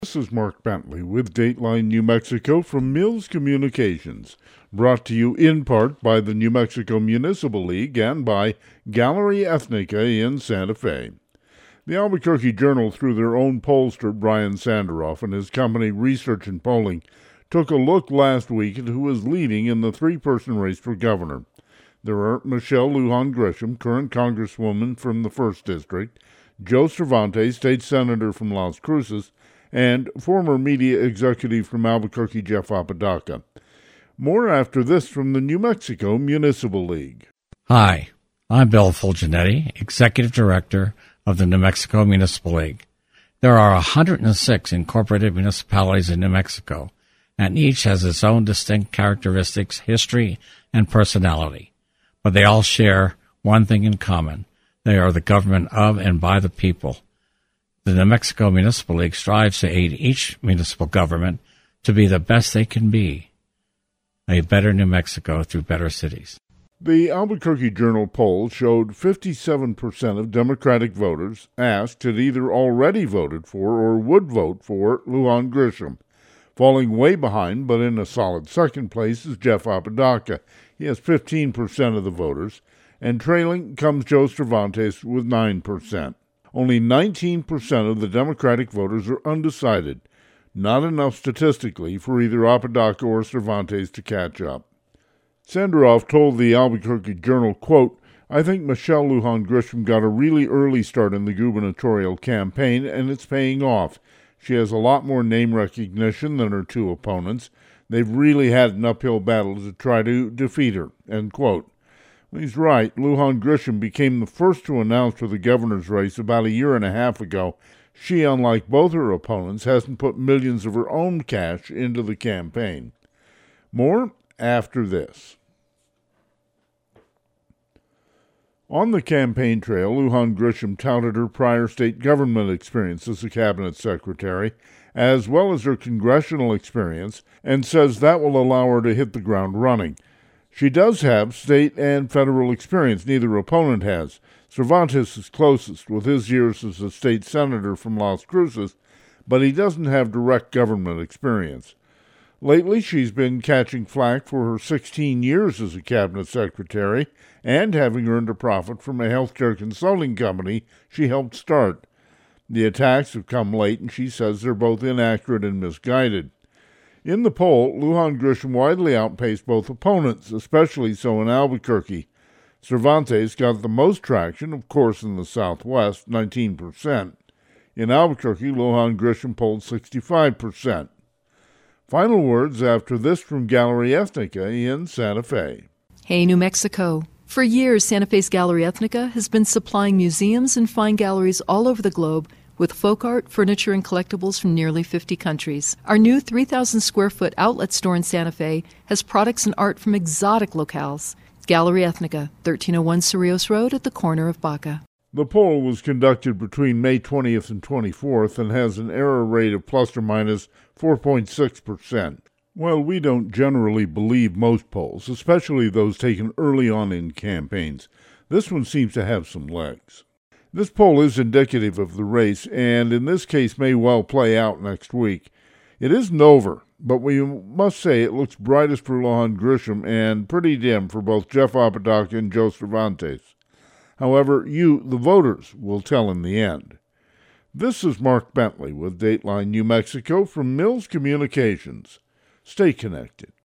This is Mark Bentley with Dateline New Mexico from Mills Communications, brought to you in part by the New Mexico Municipal League and by Gallery Ethnica in Santa Fe. The Albuquerque Journal, through their own pollster Brian Sanderoff and his company Research and Polling, took a look last week at who is leading in the three-person race for governor. There are Michelle Lujan Grisham, current congresswoman from the 1st District, Joe Cervantes, state senator from Las Cruces, and former media executive from Albuquerque, Jeff Apodaca. More after this from the New Mexico Municipal League. Hi, I'm Bill Fulgenetti, Executive Director of the New Mexico Municipal League. There are 106 incorporated municipalities in New Mexico, and each has its own distinct characteristics, history, and personality. But they all share one thing in common. They are the government of and by the people. The New Mexico Municipal League strives to aid each municipal government to be the best they can be, a better New Mexico through better cities. The Albuquerque Journal poll showed 57% of Democratic voters asked had either already voted for or would vote for Lujan Grisham. Falling way behind, but in a solid second place, is Jeff Apodaca. He has 15% of the voters, and trailing comes Joe Cervantes with 9%. Only 19% of the Democratic voters are undecided, not enough statistically for either Apodaca or Cervantes to catch up. Sanderoff told the Albuquerque Journal, quote, "I think Michelle Lujan Grisham got a really early start in the gubernatorial campaign, and it's paying off. She has a lot more name recognition than her two opponents. They've really had an uphill battle to try to defeat her," end quote. He's right. Lujan Grisham became the first to announce for the governor's race about a year and a half ago. She, unlike both her opponents, hasn't put millions of her own cash into the campaign. More after this. On the campaign trail, Lujan Grisham touted her prior state government experience as a cabinet secretary, as well as her congressional experience, and says that will allow her to hit the ground running. She does have state and federal experience neither opponent has. Cervantes is closest, with his years as a state senator from Las Cruces, but he doesn't have direct government experience. Lately, she's been catching flack for her 16 years as a cabinet secretary and having earned a profit from a healthcare consulting company she helped start. The attacks have come late, and she says they're both inaccurate and misguided. In the poll, Lujan Grisham widely outpaced both opponents, especially so in Albuquerque. Cervantes got the most traction, of course, in the Southwest, 19%. In Albuquerque, Lujan Grisham polled 65%. Final words after this from Gallery Ethnica in Santa Fe. Hey, New Mexico. For years, Santa Fe's Gallery Ethnica has been supplying museums and fine galleries all over the globe with folk art, furniture, and collectibles from nearly 50 countries. Our new 3,000-square-foot outlet store in Santa Fe has products and art from exotic locales. Gallery Ethnica, 1301 Cerrillos Road at the corner of Baca. The poll was conducted between May 20th and 24th and has an error rate of plus or minus 4.6%. While we don't generally believe most polls, especially those taken early on in campaigns, this one seems to have some legs. This poll is indicative of the race, and in this case may well play out next week. It isn't over, but we must say it looks brightest for Lujan Grisham and pretty dim for both Jeff Apodaca and Joe Cervantes. However, you, the voters, will tell in the end. This is Mark Bentley with Dateline New Mexico from Mills Communications. Stay connected.